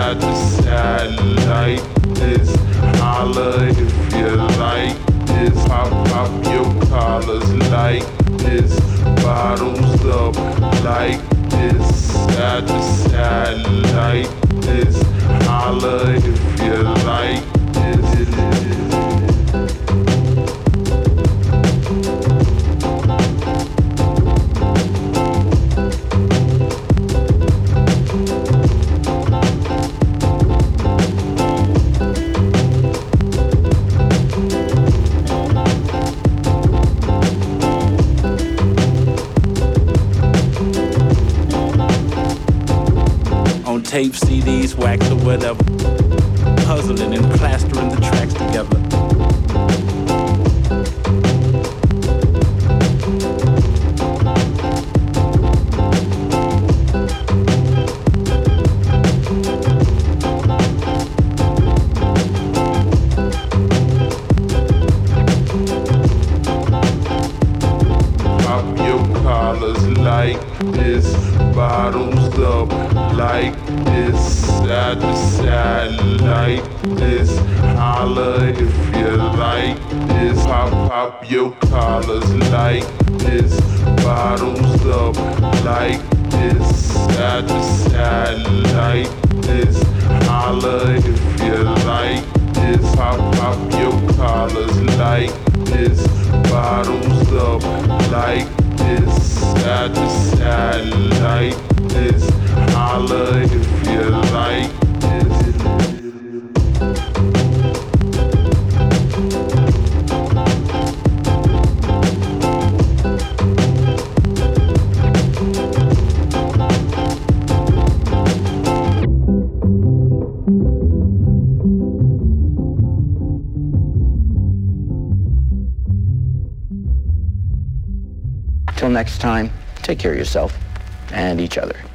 side to side like this. Holla if you like this. Pop your collars like this. Bottles up like this. Side to side like this. Holla if you like this. Tape, CDs, wax or whatever, puzzling and plastering the tracks together. Pop your collars like this, bottles up like this, side to side like this. Holla if you like this. Pop your collars like this, bottles up like this, side to side like this. Holla if you like this. Pop your collars like this, bottles up like this, side to side like this. Holla if you like this. Till next time, take care of yourself and each other.